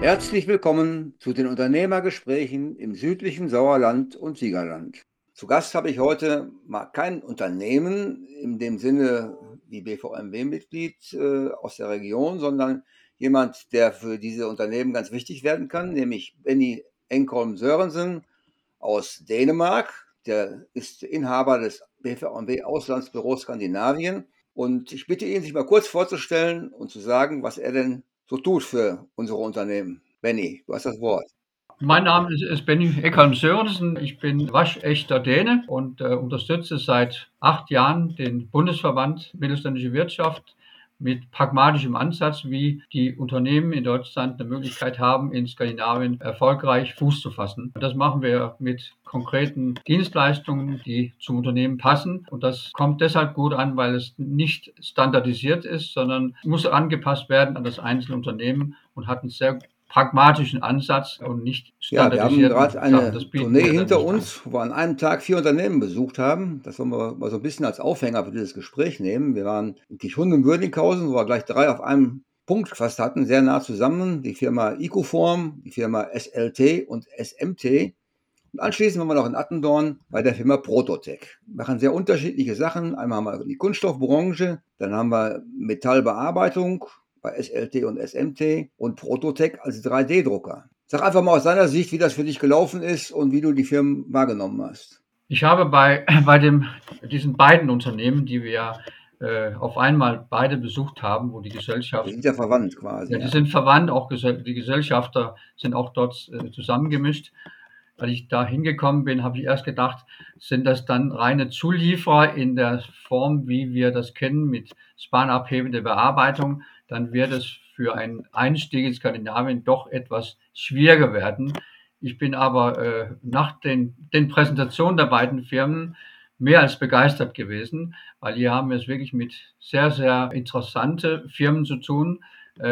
Herzlich willkommen zu den Unternehmergesprächen im südlichen Sauerland und Siegerland. Zu Gast habe ich heute mal kein Unternehmen in dem Sinne wie BVMW-Mitglied aus der Region, sondern jemand, der für diese Unternehmen ganz wichtig werden kann, nämlich Benny Engholm Sørensen aus Dänemark. Der ist Inhaber des BVMW Auslandsbüros Skandinavien. Und ich bitte ihn, sich mal kurz vorzustellen und zu sagen, was er denn so tut für unsere Unternehmen. Benny, du hast das Wort. Mein Name ist Benny Ekholm Sørensen. Ich bin waschechter Däne und unterstütze seit 8 Jahren den Bundesverband Mittelständische Wirtschaft mit pragmatischem Ansatz, wie die Unternehmen in Deutschland eine Möglichkeit haben, in Skandinavien erfolgreich Fuß zu fassen. Und das machen wir mit konkreten Dienstleistungen, die zum Unternehmen passen. Und das kommt deshalb gut an, weil es nicht standardisiert ist, sondern muss angepasst werden an das einzelne Unternehmen und hat einen sehr pragmatischen Ansatz und nicht Ja, wir haben standardisierten gerade Sachen. Das eine bieten Tournee wir dann hinter nicht an. uns, wo wir an einem Tag 4 Unternehmen besucht haben. Das wollen wir mal so ein bisschen als Aufhänger für dieses Gespräch nehmen. Wir waren in Kirchhundem und Würdinghausen, wo wir gleich 3 auf einem Punkt fast hatten, sehr nah zusammen. Die Firma Ecoform, die Firma SLT und SMT. Und anschließend waren wir noch in Attendorn bei der Firma Prototech. Wir machen sehr unterschiedliche Sachen. Einmal haben wir die Kunststoffbranche, dann haben wir Metallbearbeitung bei SLT und SMT und Prototech als 3D-Drucker. Sag einfach mal aus deiner Sicht, wie das für dich gelaufen ist und wie du die Firmen wahrgenommen hast. Ich habe bei diesen beiden Unternehmen, die wir auf einmal beide besucht haben, wo die Wir Gesellschaft, sind ja verwandt quasi, ja, die ja. sind verwandt, auch die Gesellschafter sind auch dort zusammengemischt. Als ich da hingekommen bin, habe ich erst gedacht, sind das dann reine Zulieferer in der Form, wie wir das kennen, mit spanabhebender Bearbeitung, dann wird es für einen Einstieg in Skandinavien doch etwas schwieriger werden. Ich bin aber nach den Präsentationen der beiden Firmen mehr als begeistert gewesen, weil hier haben wir es wirklich mit sehr, sehr interessante Firmen zu tun,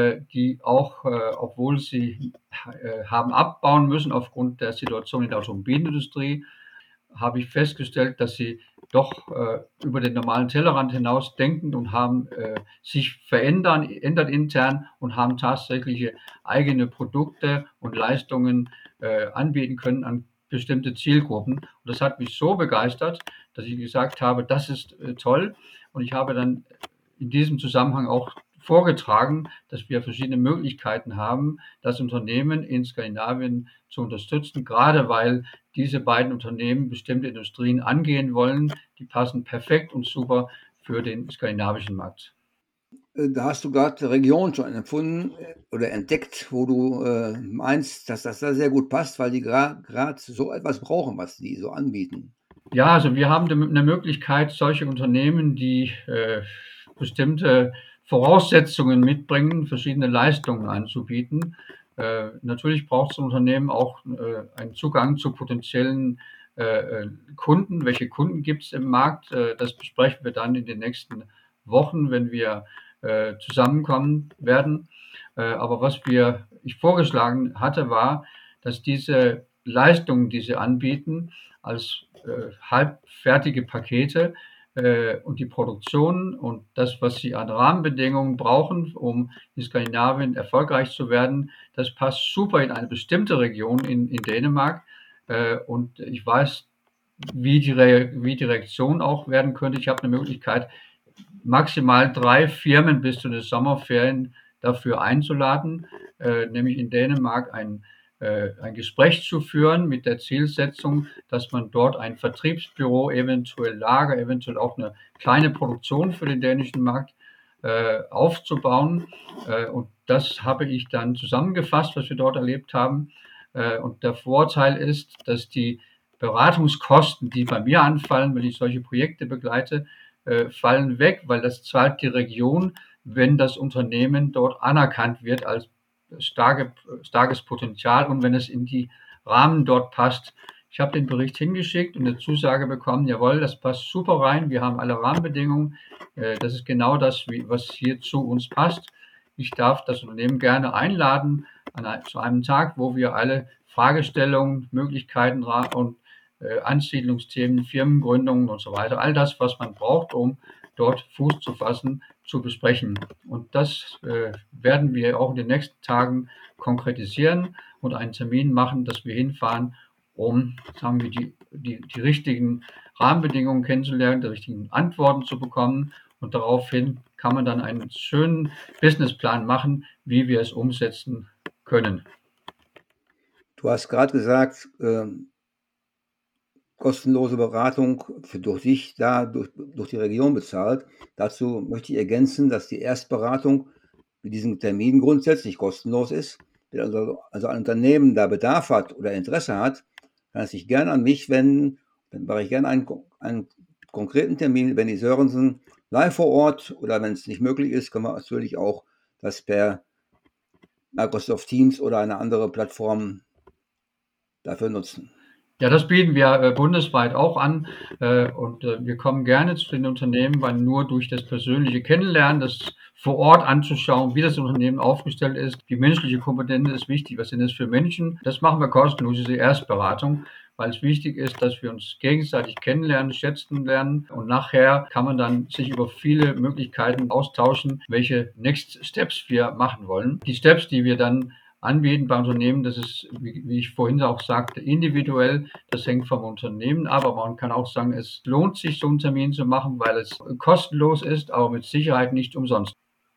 die auch, obwohl sie haben abbauen müssen aufgrund der Situation in der Automobilindustrie, habe ich festgestellt, dass sie doch über den normalen Tellerrand hinaus denken und haben sich ändert intern und haben tatsächliche eigene Produkte und Leistungen anbieten können an bestimmte Zielgruppen. Und das hat mich so begeistert, dass ich gesagt habe, das ist toll. Und ich habe dann in diesem Zusammenhang auch vorgetragen, dass wir verschiedene Möglichkeiten haben, das Unternehmen in Skandinavien zu unterstützen, gerade weil diese beiden Unternehmen bestimmte Industrien angehen wollen. Die passen perfekt und super für den skandinavischen Markt. Da hast du gerade Region schon empfunden oder entdeckt, wo du meinst, dass das da sehr gut passt, weil die gerade so etwas brauchen, was die so anbieten. Ja, also wir haben eine Möglichkeit, solche Unternehmen, die bestimmte Voraussetzungen mitbringen, verschiedene Leistungen anzubieten. Natürlich braucht so ein Unternehmen auch einen Zugang zu potenziellen Kunden. Welche Kunden gibt es im Markt? Das besprechen wir dann in den nächsten Wochen, wenn wir zusammenkommen werden. Aber ich vorgeschlagen hatte, war, dass diese Leistungen, die sie anbieten, als halbfertige Pakete und die Produktion und das, was sie an Rahmenbedingungen brauchen, um in Skandinavien erfolgreich zu werden, das passt super in eine bestimmte Region in Dänemark. Und ich weiß, wie die Reaktion auch werden könnte. Ich habe eine Möglichkeit, maximal 3 Firmen bis zu den Sommerferien dafür einzuladen, nämlich in Dänemark ein Gespräch zu führen mit der Zielsetzung, dass man dort ein Vertriebsbüro, eventuell Lager, eventuell auch eine kleine Produktion für den dänischen Markt aufzubauen. Und das habe ich dann zusammengefasst, was wir dort erlebt haben. Und der Vorteil ist, dass die Beratungskosten, die bei mir anfallen, wenn ich solche Projekte begleite, fallen weg, weil das zahlt die Region, wenn das Unternehmen dort anerkannt wird als starkes Potenzial und wenn es in die Rahmen dort passt. Ich habe den Bericht hingeschickt und eine Zusage bekommen, jawohl, das passt super rein, wir haben alle Rahmenbedingungen, das ist genau das, was hier zu uns passt. Ich darf das Unternehmen gerne einladen zu einem Tag, wo wir alle Fragestellungen, Möglichkeiten und Ansiedlungsthemen, Firmengründungen und so weiter, all das, was man braucht, um dort Fuß zu fassen, zu besprechen. Und das werden wir auch in den nächsten Tagen konkretisieren und einen Termin machen, dass wir hinfahren, um, sagen wir, die richtigen Rahmenbedingungen kennenzulernen, die richtigen Antworten zu bekommen. Und daraufhin kann man dann einen schönen Businessplan machen, wie wir es umsetzen können. Du hast gerade gesagt, kostenlose Beratung durch dich durch die Region bezahlt. Dazu möchte ich ergänzen, dass die Erstberatung mit diesem Termin grundsätzlich kostenlos ist. Wenn also ein Unternehmen da Bedarf hat oder Interesse hat, kann es sich gerne an mich wenden. Dann mache ich gerne einen konkreten Termin mit Benny Sörensen live vor Ort, oder wenn es nicht möglich ist, können wir natürlich auch das per Microsoft Teams oder eine andere Plattform dafür nutzen. Ja, das bieten wir bundesweit auch an, und wir kommen gerne zu den Unternehmen, weil nur durch das persönliche Kennenlernen, das vor Ort anzuschauen, wie das Unternehmen aufgestellt ist, die menschliche Komponente ist wichtig. Was sind das für Menschen? Das machen wir kostenlos, diese Erstberatung, weil es wichtig ist, dass wir uns gegenseitig kennenlernen, schätzen lernen, und nachher kann man dann sich über viele Möglichkeiten austauschen, welche Next Steps wir machen wollen. Die Steps, die wir dann anbieten bei Unternehmen, das ist, wie ich vorhin auch sagte, individuell. Das hängt vom Unternehmen ab, aber man kann auch sagen, es lohnt sich, so einen Termin zu machen, weil es kostenlos ist, aber mit Sicherheit nicht umsonst.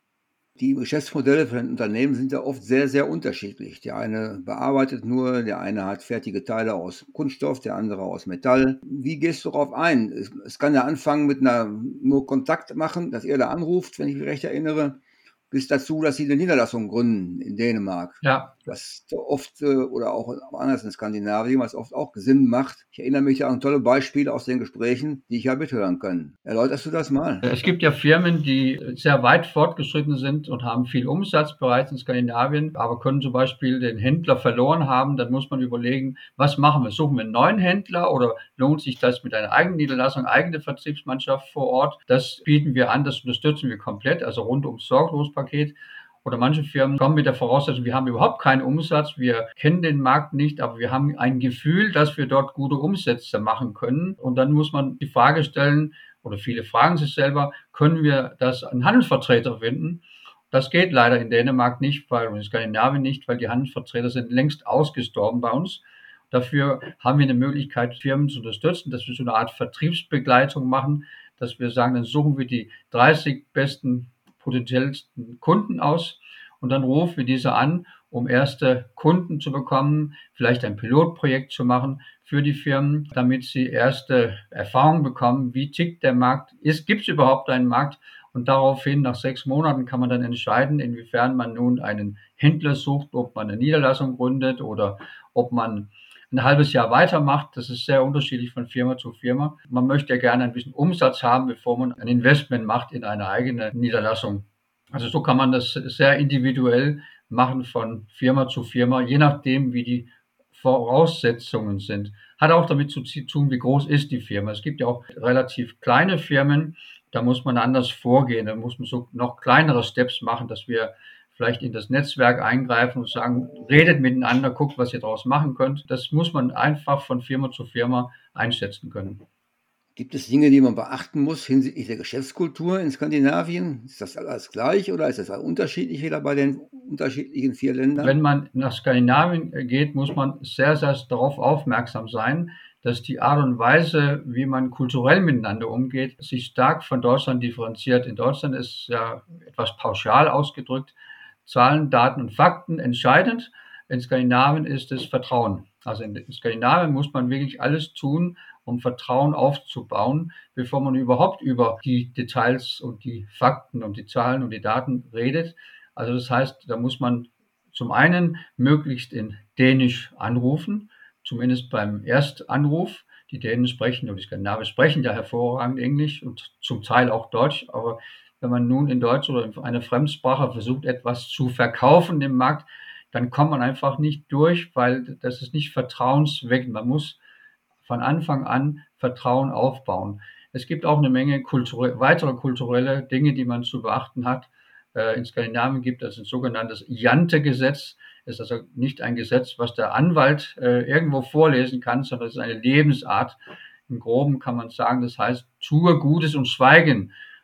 Die Geschäftsmodelle von den Unternehmen sind ja oft sehr, sehr unterschiedlich. Der eine bearbeitet nur, der eine hat fertige Teile aus Kunststoff, der andere aus Metall. Wie gehst du darauf ein? Es kann ja anfangen mit nur Kontakt machen, dass ihr da anruft, wenn ich mich recht erinnere, bis dazu, dass sie eine Niederlassung gründen in Dänemark. Ja, Was so oft, oder auch anders in Skandinavien, was oft auch Sinn macht. Ich erinnere mich an tolle Beispiele aus den Gesprächen, die ich habe mithören können. Erläuterst du das mal? es gibt ja Firmen, die sehr weit fortgeschritten sind und haben viel Umsatz bereits in Skandinavien, aber können zum Beispiel den Händler verloren haben. Dann muss man überlegen, was machen wir? Suchen wir einen neuen Händler oder lohnt sich das mit einer eigenen Niederlassung, eigene Vertriebsmannschaft vor Ort? Das bieten wir an, das unterstützen wir komplett, also rundum Sorglospaket. Oder manche Firmen kommen mit der Voraussetzung, wir haben überhaupt keinen Umsatz, wir kennen den Markt nicht, aber wir haben ein Gefühl, dass wir dort gute Umsätze machen können. Und dann muss man die Frage stellen, oder viele fragen sich selber, können wir das an Handelsvertreter finden? Das geht leider in Dänemark nicht, und in Skandinavien nicht, weil die Handelsvertreter sind längst ausgestorben bei uns. Dafür haben wir eine Möglichkeit, Firmen zu unterstützen, dass wir so eine Art Vertriebsbegleitung machen, dass wir sagen, dann suchen wir die 30 besten potenziellsten Kunden aus und dann rufen wir diese an, um erste Kunden zu bekommen, vielleicht ein Pilotprojekt zu machen für die Firmen, damit sie erste Erfahrungen bekommen, wie tickt der Markt, gibt es überhaupt einen Markt, und daraufhin nach 6 Monaten kann man dann entscheiden, inwiefern man nun einen Händler sucht, ob man eine Niederlassung gründet oder ob man ein halbes Jahr weitermacht. Das ist sehr unterschiedlich von Firma zu Firma. Man möchte ja gerne ein bisschen Umsatz haben, bevor man ein Investment macht in eine eigene Niederlassung. Also so kann man das sehr individuell machen von Firma zu Firma, je nachdem, wie die Voraussetzungen sind. Hat auch damit zu tun, wie groß ist die Firma. Es gibt ja auch relativ kleine Firmen, da muss man anders vorgehen. Da muss man so noch kleinere Steps machen, dass wir vielleicht in das Netzwerk eingreifen und sagen, redet miteinander, guckt, was ihr daraus machen könnt. Das muss man einfach von Firma zu Firma einschätzen können. Gibt es Dinge, die man beachten muss hinsichtlich der Geschäftskultur in Skandinavien? Ist das alles gleich oder ist das unterschiedlich wieder bei den unterschiedlichen 4 Ländern? Wenn man nach Skandinavien geht, muss man sehr, sehr darauf aufmerksam sein, dass die Art und Weise, wie man kulturell miteinander umgeht, sich stark von Deutschland differenziert. In Deutschland ist ja etwas pauschal ausgedrückt Zahlen, Daten und Fakten entscheidend. In Skandinavien ist es Vertrauen. Also in Skandinavien muss man wirklich alles tun, um Vertrauen aufzubauen, bevor man überhaupt über die Details und die Fakten und die Zahlen und die Daten redet. Also das heißt, da muss man zum einen möglichst in Dänisch anrufen, zumindest beim Erstanruf. Die Dänen sprechen und die Skandinavier sprechen ja hervorragend Englisch und zum Teil auch Deutsch, aber wenn man nun in Deutsch oder in einer Fremdsprache versucht, etwas zu verkaufen im Markt, dann kommt man einfach nicht durch, weil das ist nicht vertrauensweckend. Man muss von Anfang an Vertrauen aufbauen. Es gibt auch eine Menge weitere kulturelle Dinge, die man zu beachten hat. In Skandinavien gibt es ein sogenanntes Jante-Gesetz. Es ist also nicht ein Gesetz, was der Anwalt irgendwo vorlesen kann, sondern es ist eine Lebensart. Im Groben kann man sagen, das heißt, tue Gutes und Schweigen.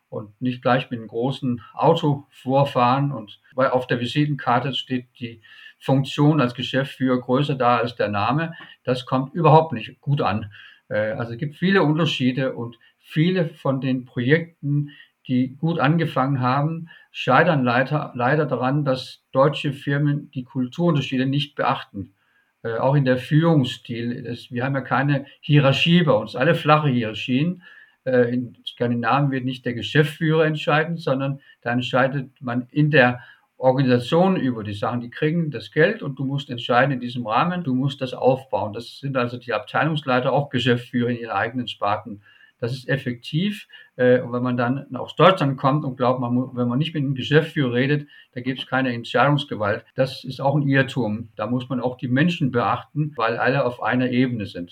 und nicht gleich mit einem großen Auto vorfahren. Und weil auf der Visitenkarte steht die Funktion als Geschäftsführer größer da als der Name, das kommt überhaupt nicht gut an. Also es gibt viele Unterschiede und viele von den Projekten, die gut angefangen haben, scheitern leider daran, dass deutsche Firmen die Kulturunterschiede nicht beachten. Auch in der Führungsstil. Wir haben ja keine Hierarchie bei uns, alle flache Hierarchien. In Skandinavien wird nicht der Geschäftsführer entscheiden, sondern da entscheidet man in der Organisation über die Sachen. Die kriegen das Geld und du musst entscheiden in diesem Rahmen, du musst das aufbauen. Das sind also die Abteilungsleiter, auch Geschäftsführer in ihren eigenen Sparten. Das ist effektiv. Und wenn man dann aus Deutschland kommt und glaubt, wenn man nicht mit einem Geschäftsführer redet, da gibt es keine Entscheidungsgewalt. Das ist auch ein Irrtum. Da muss man auch die Menschen beachten, weil alle auf einer Ebene sind.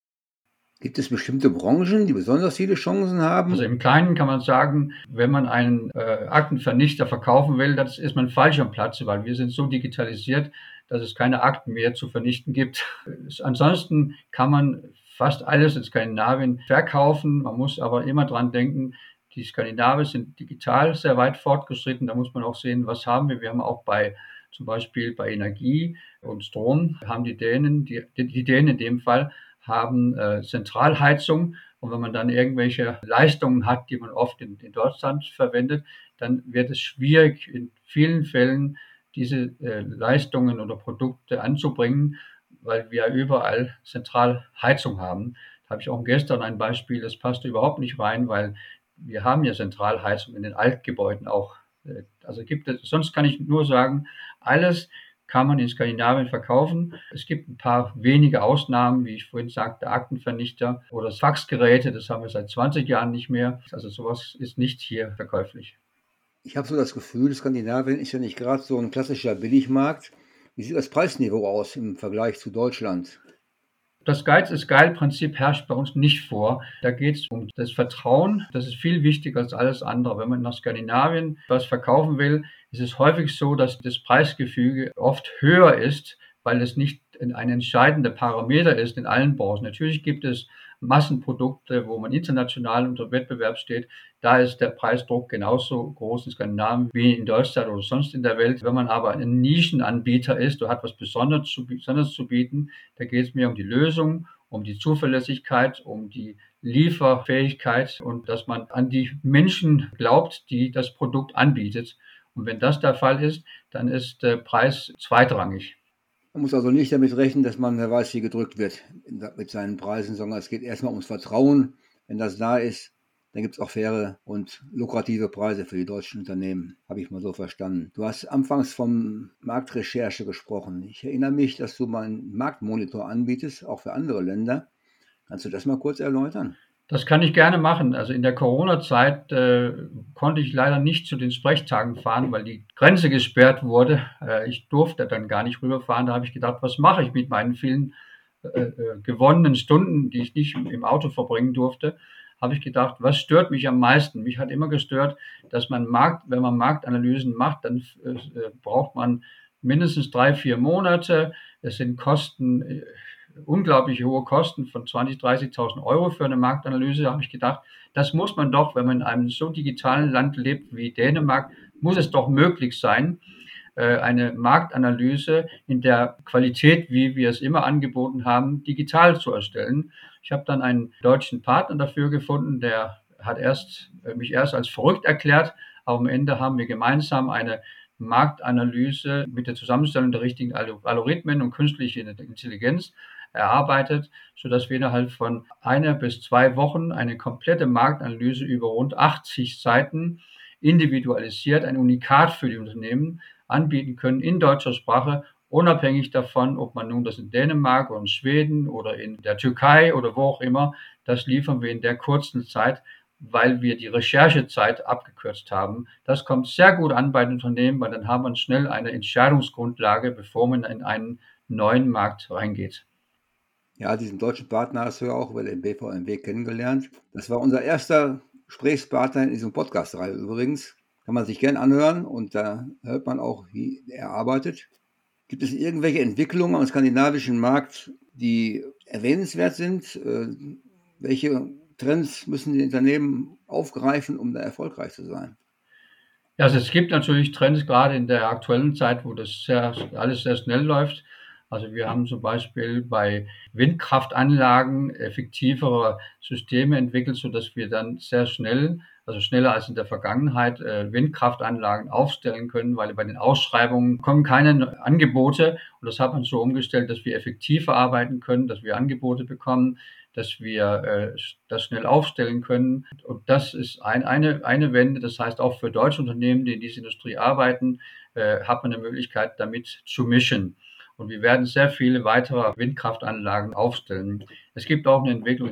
Gibt es bestimmte Branchen, die besonders viele Chancen haben? Also im Kleinen kann man sagen, wenn man einen Aktenvernichter verkaufen will, das ist man falsch am Platze, weil wir sind so digitalisiert, dass es keine Akten mehr zu vernichten gibt. Ansonsten kann man fast alles in Skandinavien verkaufen. Man muss aber immer dran denken, die Skandinavier sind digital sehr weit fortgeschritten. Da muss man auch sehen, was haben wir. Wir haben auch zum Beispiel bei Energie und Strom, haben die Dänen in dem Fall, haben Zentralheizung. Und wenn man dann irgendwelche Leistungen hat, die man oft in Deutschland verwendet, dann wird es schwierig, in vielen Fällen diese Leistungen oder Produkte anzubringen, weil wir überall Zentralheizung haben. Da habe ich auch gestern ein Beispiel, das passt überhaupt nicht rein, weil wir haben ja Zentralheizung in den Altgebäuden auch. Also sonst kann ich nur sagen, alles kann man in Skandinavien verkaufen. Es gibt ein paar wenige Ausnahmen, wie ich vorhin sagte, Aktenvernichter oder Faxgeräte, das haben wir seit 20 Jahren nicht mehr. Also sowas ist nicht hier verkäuflich. Ich habe so das Gefühl, Skandinavien ist ja nicht gerade so ein klassischer Billigmarkt. Wie sieht das Preisniveau aus im Vergleich zu Deutschland? Das Geiz ist geil Prinzip herrscht bei uns nicht vor. Da geht es um das Vertrauen. Das ist viel wichtiger als alles andere. Wenn man nach Skandinavien was verkaufen will, ist es häufig so, dass das Preisgefüge oft höher ist, weil es nicht ein entscheidender Parameter ist in allen Branchen. Natürlich gibt es Massenprodukte, wo man international unter Wettbewerb steht. Da ist der Preisdruck genauso groß in Skandinavien wie in Deutschland oder sonst in der Welt. Wenn man aber ein Nischenanbieter ist und hat was Besonderes zu bieten, da geht es mir um die Lösung, um die Zuverlässigkeit, um die Lieferfähigkeit und dass man an die Menschen glaubt, die das Produkt anbietet. Und wenn das der Fall ist, dann ist der Preis zweitrangig. Man muss also nicht damit rechnen, dass man wer weiß wie gedrückt wird mit seinen Preisen, sondern es geht erstmal ums Vertrauen. Wenn das da ist, dann gibt es auch faire und lukrative Preise für die deutschen Unternehmen, habe ich mal so verstanden. Du hast anfangs von Marktrecherche gesprochen. Ich erinnere mich, dass du mal einen Marktmonitor anbietest, auch für andere Länder. Kannst du das mal kurz erläutern? Das kann ich gerne machen. Also in der Corona-Zeit konnte ich leider nicht zu den Sprechtagen fahren, weil die Grenze gesperrt wurde. Ich durfte dann gar nicht rüberfahren. Da habe ich gedacht, was mache ich mit meinen vielen gewonnenen Stunden, die ich nicht im Auto verbringen durfte? Habe ich gedacht, was stört mich am meisten? Mich hat immer gestört, dass wenn man Marktanalysen macht, dann braucht man mindestens 3, 4 Monate. Es sind Kosten, unglaublich hohe Kosten von 20.000, 30.000 Euro für eine Marktanalyse. Da habe ich gedacht, das muss man doch, wenn man in einem so digitalen Land lebt wie Dänemark, muss es doch möglich sein, eine Marktanalyse in der Qualität, wie wir es immer angeboten haben, digital zu erstellen. Ich habe dann einen deutschen Partner dafür gefunden, der hat mich erst als verrückt erklärt, aber am Ende haben wir gemeinsam eine Marktanalyse mit der Zusammenstellung der richtigen Algorithmen und künstliche Intelligenz erarbeitet, sodass wir innerhalb von 1 bis 2 Wochen eine komplette Marktanalyse über rund 80 Seiten individualisiert, ein Unikat für die Unternehmen anbieten können in deutscher Sprache, unabhängig davon, ob man nun das in Dänemark oder in Schweden oder in der Türkei oder wo auch immer, das liefern wir in der kurzen Zeit, weil wir die Recherchezeit abgekürzt haben. Das kommt sehr gut an bei den Unternehmen, weil dann haben wir schnell eine Entscheidungsgrundlage, bevor man in einen neuen Markt reingeht. Ja, diesen deutschen Partner hast du ja auch über den BVMW kennengelernt. Das war unser erster Gesprächspartner in diesem Podcast-Reihe übrigens. Kann man sich gern anhören und da hört man auch, wie er arbeitet. Gibt es irgendwelche Entwicklungen am skandinavischen Markt, die erwähnenswert sind? Welche Trends müssen die Unternehmen aufgreifen, um da erfolgreich zu sein? Ja, also es gibt natürlich Trends, gerade in der aktuellen Zeit, wo das alles sehr schnell läuft. Also wir haben zum Beispiel bei Windkraftanlagen effektivere Systeme entwickelt, sodass wir dann sehr schnell, also schneller als in der Vergangenheit, Windkraftanlagen aufstellen können, weil bei den Ausschreibungen kommen keine Angebote. Und das hat man so umgestellt, dass wir effektiver arbeiten können, dass wir Angebote bekommen, dass wir das schnell aufstellen können. Und das ist eine Wende. Das heißt, auch für deutsche Unternehmen, die in dieser Industrie arbeiten, hat man eine Möglichkeit, damit zu mischen. Und wir werden sehr viele weitere Windkraftanlagen aufstellen. Es gibt auch eine Entwicklung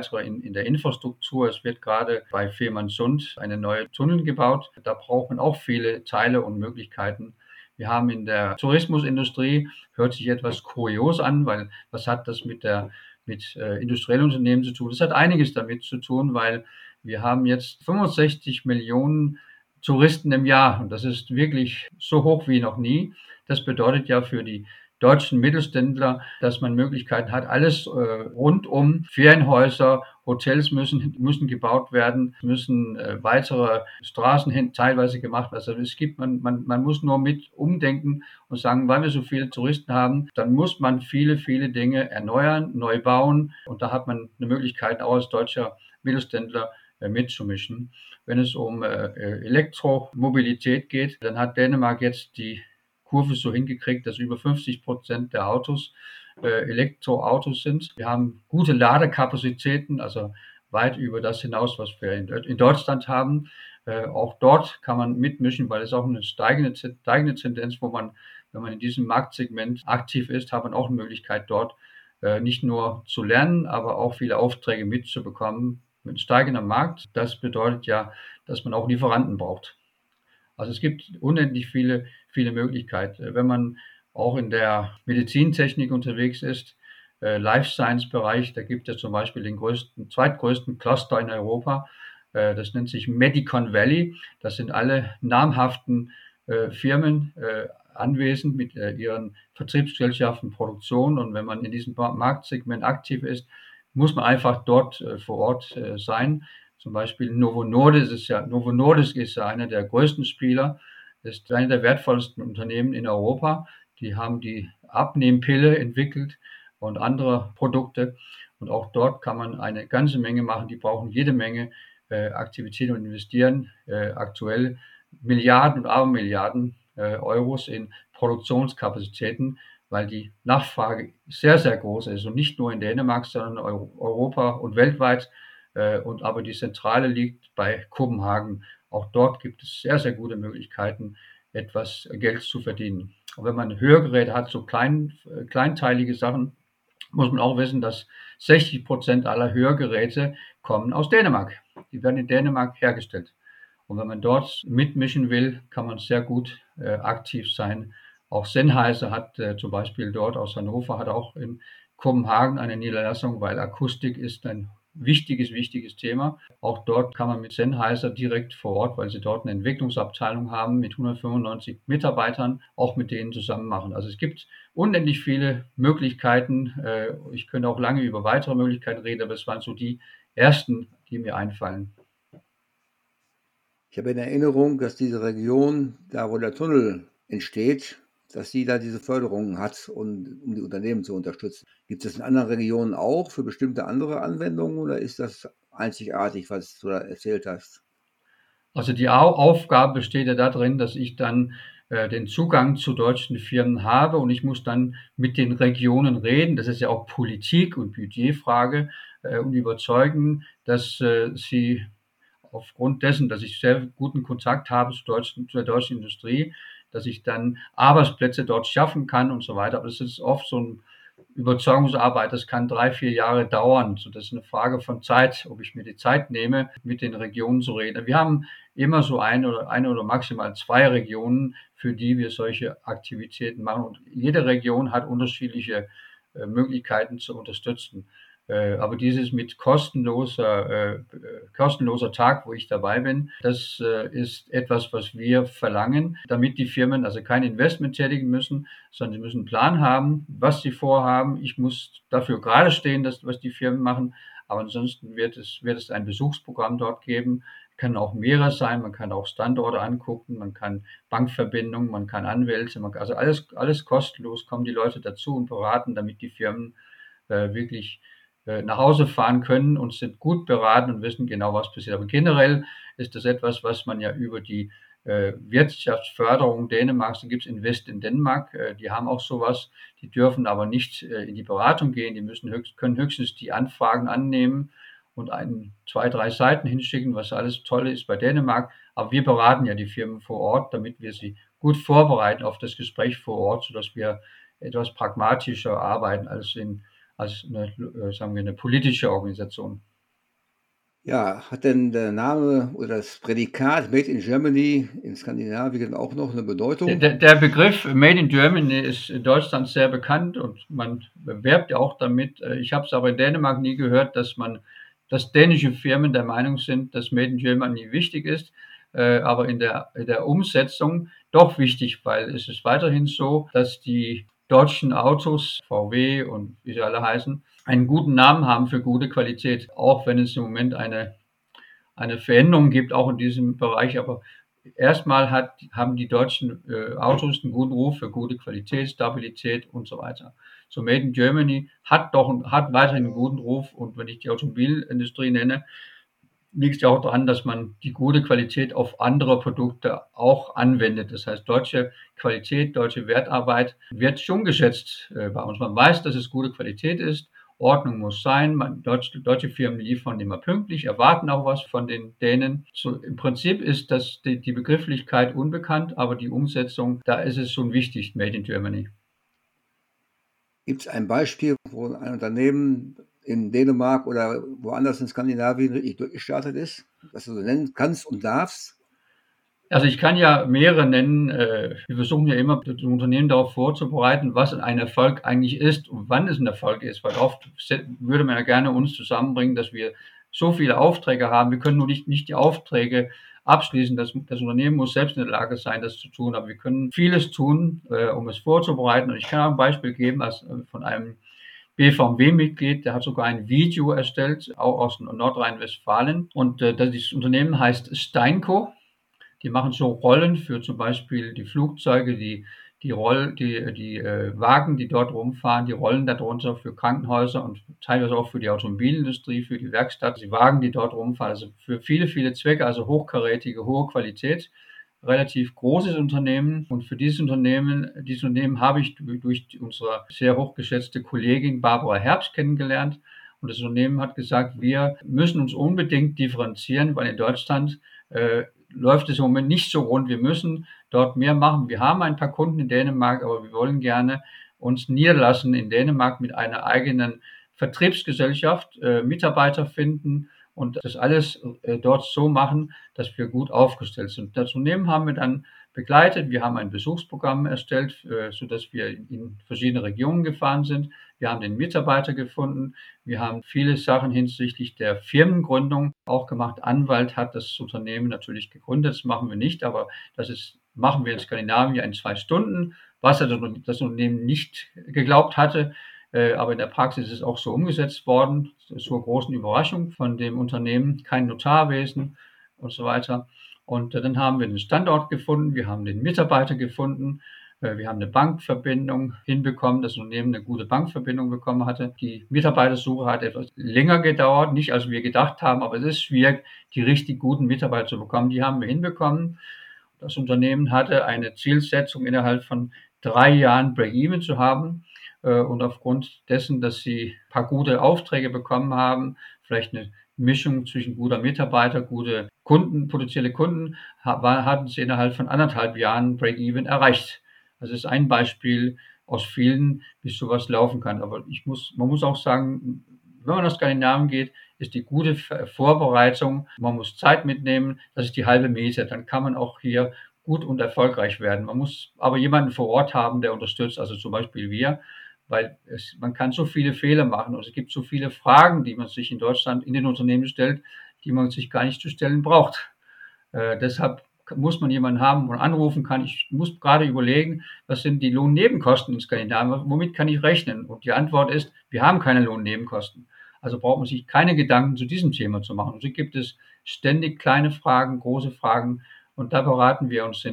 in der Infrastruktur. Es wird gerade bei Fehmarnsund eine neue Tunnel gebaut. Da braucht man auch viele Teile und Möglichkeiten. Wir haben in der Tourismusindustrie, hört sich etwas kurios an, weil was hat das mit industriellen Unternehmen zu tun? Das hat einiges damit zu tun, weil wir haben jetzt 65 Millionen Touristen im Jahr und das ist wirklich so hoch wie noch nie. Das bedeutet ja für die deutschen Mittelständler, dass man Möglichkeiten hat, alles rundum, Ferienhäuser, Hotels müssen gebaut werden, müssen weitere Straßen hin, teilweise gemacht werden. Also es gibt, man muss nur mit umdenken und sagen, weil wir so viele Touristen haben, dann muss man viele Dinge erneuern, neu bauen und da hat man eine Möglichkeit, auch als deutscher Mittelständler mitzumischen. Wenn es um Elektromobilität geht, dann hat Dänemark jetzt die Kurve so hingekriegt, dass über 50% der Autos Elektroautos sind. Wir haben gute Ladekapazitäten, also weit über das hinaus, was wir in Deutschland haben. Auch dort kann man mitmischen, weil es auch eine steigende Tendenz, wo man, wenn man in diesem Marktsegment aktiv ist, hat man auch eine Möglichkeit dort nicht nur zu lernen, aber auch viele Aufträge mitzubekommen. Mit steigender Markt, das bedeutet ja, dass man auch Lieferanten braucht. Also es gibt unendlich viele Möglichkeiten. Wenn man auch in der Medizintechnik unterwegs ist, Life Science Bereich, da gibt es zum Beispiel den zweitgrößten Cluster in Europa. Das nennt sich Medicon Valley. Das sind alle namhaften Firmen anwesend mit ihren Vertriebsgesellschaften, Produktion. Und wenn man in diesem Marktsegment aktiv ist, muss man einfach dort vor Ort sein. Zum Beispiel Novo Nordisk ist ja einer der größten Spieler, ist einer der wertvollsten Unternehmen in Europa. Die haben die Abnehmpille entwickelt und andere Produkte. Und auch dort kann man eine ganze Menge machen. Die brauchen jede Menge Aktivitäten und investieren aktuell Milliarden und Abermilliarden Euros in Produktionskapazitäten, weil die Nachfrage sehr groß ist und nicht nur in Dänemark, sondern in Europa und weltweit. Aber die Zentrale liegt bei Kopenhagen. Auch dort gibt es sehr gute Möglichkeiten, etwas Geld zu verdienen. Und wenn man Hörgeräte hat, so kleinteilige Sachen, muss man auch wissen, dass 60% aller Hörgeräte kommen aus Dänemark. Die werden in Dänemark hergestellt. Und wenn man dort mitmischen will, kann man sehr gut aktiv sein. Auch Sennheiser hat zum Beispiel dort aus Hannover, hat auch in Kopenhagen eine Niederlassung, weil Akustik ist ein wichtiges Thema. Auch dort kann man mit Sennheiser direkt vor Ort, weil sie dort eine Entwicklungsabteilung haben mit 195 Mitarbeitern, auch mit denen zusammen machen. Also es gibt unendlich viele Möglichkeiten. Ich könnte auch lange über weitere Möglichkeiten reden, aber es waren so die ersten, die mir einfallen. Ich habe in Erinnerung, dass diese Region, da wo der Tunnel entsteht, dass sie da diese Förderungen hat, um die Unternehmen zu unterstützen. Gibt es in anderen Regionen auch für bestimmte andere Anwendungen oder ist das einzigartig, was du da erzählt hast? Also die Aufgabe besteht ja darin, dass ich dann den Zugang zu deutschen Firmen habe und ich muss dann mit den Regionen reden. Das ist ja auch Politik und Budgetfrage und überzeugen, dass sie aufgrund dessen, dass ich sehr guten Kontakt habe zu der deutschen Industrie, dass ich dann Arbeitsplätze dort schaffen kann und so weiter. Aber das ist oft so ein Überzeugungsarbeit, das kann 3, 4 Jahre dauern. So, das ist eine Frage von Zeit, ob ich mir die Zeit nehme, mit den Regionen zu reden. Wir haben immer so eine oder maximal 2 Regionen, für die wir solche Aktivitäten machen. Und jede Region hat unterschiedliche Möglichkeiten zu unterstützen. Aber dieses mit kostenloser Tag, wo ich dabei bin, das ist etwas, was wir verlangen, damit die Firmen also kein Investment tätigen müssen, sondern sie müssen einen Plan haben, was sie vorhaben. Ich muss dafür gerade stehen, was die Firmen machen. Aber ansonsten wird es ein Besuchsprogramm dort geben. Kann auch mehrere sein, man kann auch Standorte angucken, man kann Bankverbindungen, man kann Anwälte, also alles kostenlos, kommen die Leute dazu und beraten, damit die Firmen wirklich nach Hause fahren können und sind gut beraten und wissen genau, was passiert. Aber generell ist das etwas, was man ja über die Wirtschaftsförderung Dänemarks, da gibt es Invest in Dänemark, die haben auch sowas, die dürfen aber nicht in die Beratung gehen, die können höchstens die Anfragen annehmen und zwei, drei Seiten hinschicken, was alles toll ist bei Dänemark. Aber wir beraten ja die Firmen vor Ort, damit wir sie gut vorbereiten auf das Gespräch vor Ort, sodass wir etwas pragmatischer arbeiten als sagen wir, eine politische Organisation. Ja, hat denn der Name oder das Prädikat Made in Germany in Skandinavien auch noch eine Bedeutung? Der Begriff Made in Germany ist in Deutschland sehr bekannt und man werbt ja auch damit. Ich habe es aber in Dänemark nie gehört, dass dänische Firmen der Meinung sind, dass Made in Germany wichtig ist, aber in der Umsetzung doch wichtig, weil es ist weiterhin so, dass die deutschen Autos, VW und wie sie alle heißen, einen guten Namen haben für gute Qualität, auch wenn es im Moment eine Veränderung gibt, auch in diesem Bereich. Aber erstmal haben die deutschen Autos einen guten Ruf für gute Qualität, Stabilität und so weiter. So Made in Germany hat weiterhin einen guten Ruf. Und wenn ich die Automobilindustrie nenne, liegt es ja auch daran, dass man die gute Qualität auf andere Produkte auch anwendet. Das heißt, deutsche Qualität, deutsche Wertarbeit wird schon geschätzt bei uns. Man weiß, dass es gute Qualität ist. Ordnung muss sein. Deutsche Firmen liefern immer pünktlich, erwarten auch was von den Dänen. So, im Prinzip ist die Begrifflichkeit unbekannt, aber die Umsetzung, da ist es schon wichtig, Made in Germany. Gibt es ein Beispiel, wo ein Unternehmen in Dänemark oder woanders in Skandinavien richtig durchgestartet ist, was du so nennen kannst und darfst? Also ich kann ja mehrere nennen. Wir versuchen ja immer, das Unternehmen darauf vorzubereiten, was ein Erfolg eigentlich ist und wann es ein Erfolg ist. Weil oft würde man ja gerne uns zusammenbringen, dass wir so viele Aufträge haben. Wir können nur nicht die Aufträge abschließen. Das Unternehmen muss selbst in der Lage sein, das zu tun. Aber wir können vieles tun, um es vorzubereiten. Und ich kann auch ein Beispiel geben von einem BVMW-Mitglied, der hat sogar ein Video erstellt, auch aus Nordrhein-Westfalen. Und das Unternehmen heißt Steinco. Die machen so Rollen für zum Beispiel die Flugzeuge, die Wagen, die dort rumfahren, die Rollen darunter für Krankenhäuser und teilweise auch für die Automobilindustrie, für die Werkstatt, die Wagen, die dort rumfahren, also für viele, viele Zwecke, also hochkarätige, hohe Qualität, relativ großes Unternehmen. Und für dieses Unternehmen habe ich durch unsere sehr hochgeschätzte Kollegin Barbara Herbst kennengelernt. Und das Unternehmen hat gesagt, wir müssen uns unbedingt differenzieren, weil in Deutschland läuft es im Moment nicht so rund. Wir müssen dort mehr machen. Wir haben ein paar Kunden in Dänemark, aber wir wollen gerne uns niederlassen in Dänemark mit einer eigenen Vertriebsgesellschaft, Mitarbeiter finden und das alles dort so machen, dass wir gut aufgestellt sind. Das Unternehmen haben wir dann begleitet. Wir haben ein Besuchsprogramm erstellt, sodass wir in verschiedene Regionen gefahren sind. Wir haben den Mitarbeiter gefunden. Wir haben viele Sachen hinsichtlich der Firmengründung auch gemacht. Anwalt hat das Unternehmen natürlich gegründet. Das machen wir nicht, aber machen wir in Skandinavien in 2 Stunden, was das Unternehmen nicht geglaubt hatte. Aber in der Praxis ist es auch so umgesetzt worden, zur großen Überraschung von dem Unternehmen, kein Notarwesen und so weiter. Und dann haben wir den Standort gefunden, wir haben den Mitarbeiter gefunden, wir haben eine Bankverbindung hinbekommen, das Unternehmen eine gute Bankverbindung bekommen hatte. Die Mitarbeitersuche hat etwas länger gedauert, nicht als wir gedacht haben, aber es ist schwierig, die richtig guten Mitarbeiter zu bekommen. Die haben wir hinbekommen. Das Unternehmen hatte eine Zielsetzung, innerhalb von 3 Jahren Break-Even zu haben. Und aufgrund dessen, dass sie ein paar gute Aufträge bekommen haben, vielleicht eine Mischung zwischen guter Mitarbeiter, gute Kunden, potenzielle Kunden, hatten sie innerhalb von 1,5 Jahren Break-Even erreicht. Das ist ein Beispiel aus vielen, wie sowas laufen kann. Aber man muss auch sagen, wenn man nach Skandinavien geht, ist die gute Vorbereitung. Man muss Zeit mitnehmen. Das ist die halbe Miete. Dann kann man auch hier gut und erfolgreich werden. Man muss aber jemanden vor Ort haben, der unterstützt. Also zum Beispiel wir, weil man kann so viele Fehler machen und es gibt so viele Fragen, die man sich in Deutschland in den Unternehmen stellt, die man sich gar nicht zu stellen braucht. Deshalb muss man jemanden haben, wo man anrufen kann. Ich muss gerade überlegen, was sind die Lohnnebenkosten in Skandinavien? Womit kann ich rechnen? Und die Antwort ist, wir haben keine Lohnnebenkosten. Also braucht man sich keine Gedanken zu diesem Thema zu machen. Und so gibt es ständig kleine Fragen, große Fragen und da beraten wir und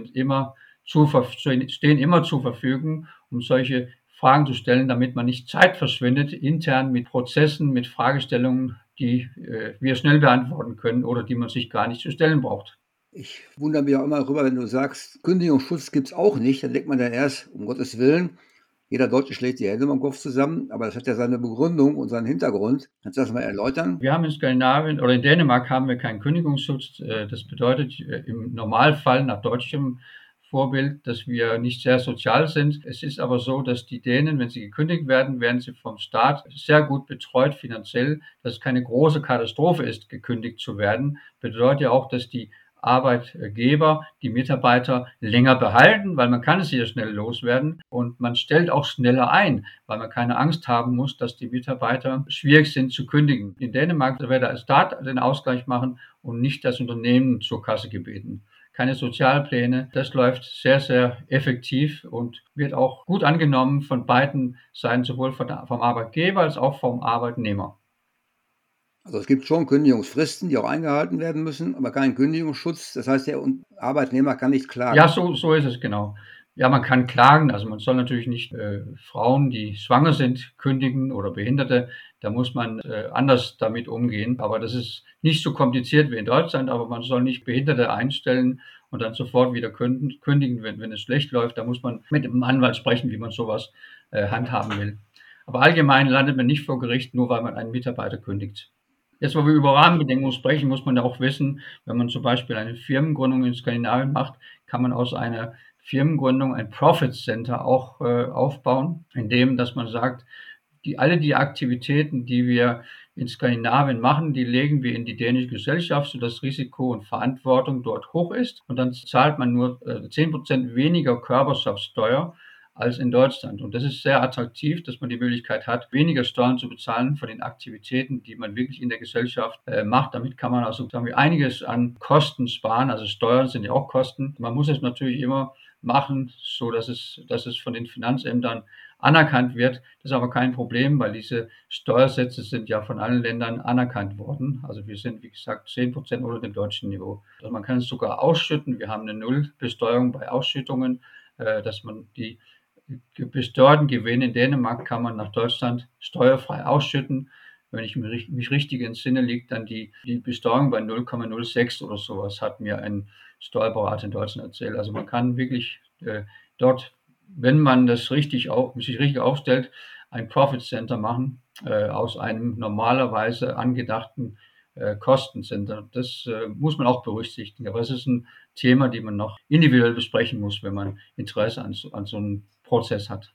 stehen immer zur Verfügung, um solche Fragen zu stellen, damit man nicht Zeit verschwendet intern mit Prozessen, mit Fragestellungen, die wir schnell beantworten können oder die man sich gar nicht zu stellen braucht. Ich wundere mich auch immer darüber, wenn du sagst, Kündigungsschutz gibt es auch nicht. Dann denkt man dann erst, um Gottes Willen, jeder Deutsche schlägt die Hände im Kopf zusammen, aber das hat ja seine Begründung und seinen Hintergrund. Kannst du das mal erläutern? Wir haben in Skandinavien oder in Dänemark haben wir keinen Kündigungsschutz. Das bedeutet im Normalfall nach deutschem Vorbild, dass wir nicht sehr sozial sind. Es ist aber so, dass die Dänen, wenn sie gekündigt werden, werden sie vom Staat sehr gut betreut finanziell, dass es keine große Katastrophe ist, gekündigt zu werden. Bedeutet ja auch, dass die Arbeitgeber die Mitarbeiter länger behalten, weil man kann sie ja schnell loswerden und man stellt auch schneller ein, weil man keine Angst haben muss, dass die Mitarbeiter schwierig sind zu kündigen. In Dänemark wird der Staat den Ausgleich machen und nicht das Unternehmen zur Kasse gebeten. Keine Sozialpläne. Das läuft sehr, sehr effektiv und wird auch gut angenommen von beiden Seiten, sowohl vom Arbeitgeber als auch vom Arbeitnehmer. Also es gibt schon Kündigungsfristen, die auch eingehalten werden müssen, aber keinen Kündigungsschutz. Das heißt, der Arbeitnehmer kann nicht klagen. Ja, so ist es genau. Ja, man kann klagen, also man soll natürlich nicht Frauen, die schwanger sind, kündigen oder Behinderte. Da muss man anders damit umgehen. Aber das ist nicht so kompliziert wie in Deutschland, aber man soll nicht Behinderte einstellen und dann sofort wieder kündigen, wenn es schlecht läuft. Da muss man mit dem Anwalt sprechen, wie man sowas handhaben will. Aber allgemein landet man nicht vor Gericht, nur weil man einen Mitarbeiter kündigt. Jetzt, wo wir über Rahmenbedingungen sprechen, muss man ja auch wissen, wenn man zum Beispiel eine Firmengründung in Skandinavien macht, kann man aus einer Firmengründung ein Profit Center auch aufbauen, indem, dass man sagt, alle die Aktivitäten, die wir in Skandinavien machen, die legen wir in die dänische Gesellschaft, sodass das Risiko und Verantwortung dort hoch ist. Und dann zahlt man nur 10% weniger Körperschaftsteuer als in Deutschland. Und das ist sehr attraktiv, dass man die Möglichkeit hat, weniger Steuern zu bezahlen von den Aktivitäten, die man wirklich in der Gesellschaft macht. Damit kann man also, sagen wir, einiges an Kosten sparen. Also Steuern sind ja auch Kosten. Man muss es natürlich immer machen, so dass es von den Finanzämtern anerkannt wird. Das ist aber kein Problem, weil diese Steuersätze sind ja von allen Ländern anerkannt worden. Also wir sind, wie gesagt, 10% unter dem deutschen Niveau. Also man kann es sogar ausschütten. Wir haben eine Nullbesteuerung bei Ausschüttungen, dass man die besteuerten Gewinne in Dänemark kann man nach Deutschland steuerfrei ausschütten. Wenn ich mich richtig entsinne, liegt dann die Besteuerung bei 0,06 oder sowas, hat mir ein Steuerberater in Deutschland erzählt. Also man kann wirklich dort, wenn man sich richtig aufstellt, ein Profit Center machen aus einem normalerweise angedachten Kostencenter. Das muss man auch berücksichtigen. Aber es ist ein Thema, die man noch individuell besprechen muss, wenn man Interesse an so einem Prozess hat.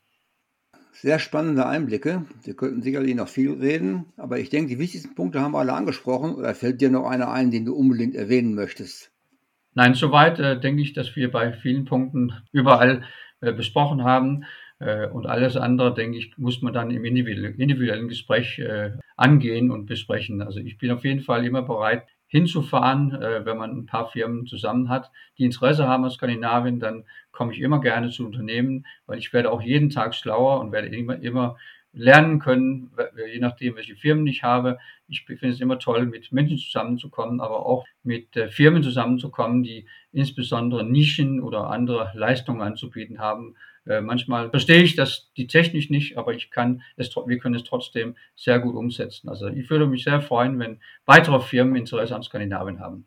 Sehr spannende Einblicke. Wir könnten sicherlich noch viel reden, aber ich denke, die wichtigsten Punkte haben wir alle angesprochen. Oder fällt dir noch einer ein, den du unbedingt erwähnen möchtest? Nein, soweit denke ich, dass wir bei vielen Punkten überall besprochen haben. Und alles andere, denke ich, muss man dann im individuellen Gespräch angehen und besprechen. Also ich bin auf jeden Fall immer bereit, hinzufahren, wenn man ein paar Firmen zusammen hat, die Interesse haben an Skandinavien, dann komme ich immer gerne zu Unternehmen, weil ich werde auch jeden Tag schlauer und werde immer lernen können, je nachdem, welche Firmen ich habe. Ich finde es immer toll, mit Menschen zusammenzukommen, aber auch mit Firmen zusammenzukommen, die insbesondere Nischen oder andere Leistungen anzubieten haben. Manchmal verstehe ich das die technisch nicht, aber wir können es trotzdem sehr gut umsetzen. Also ich würde mich sehr freuen, wenn weitere Firmen Interesse an Skandinavien haben.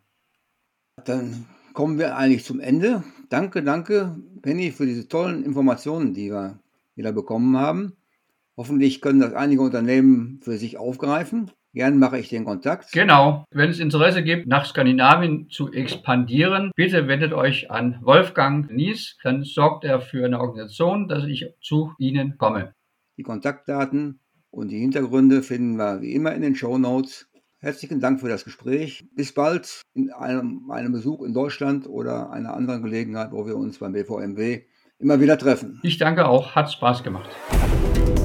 Dann kommen wir eigentlich zum Ende. Danke, Penny, für diese tollen Informationen, die wir wieder bekommen haben. Hoffentlich können das einige Unternehmen für sich aufgreifen. Gern mache ich den Kontakt. Genau. Wenn es Interesse gibt, nach Skandinavien zu expandieren, bitte wendet euch an Wolfgang Nies. Dann sorgt er für eine Organisation, dass ich zu Ihnen komme. Die Kontaktdaten und die Hintergründe finden wir wie immer in den Shownotes. Herzlichen Dank für das Gespräch. Bis bald in einem Besuch in Deutschland oder einer anderen Gelegenheit, wo wir uns beim BVMW immer wieder treffen. Ich danke auch. Hat Spaß gemacht.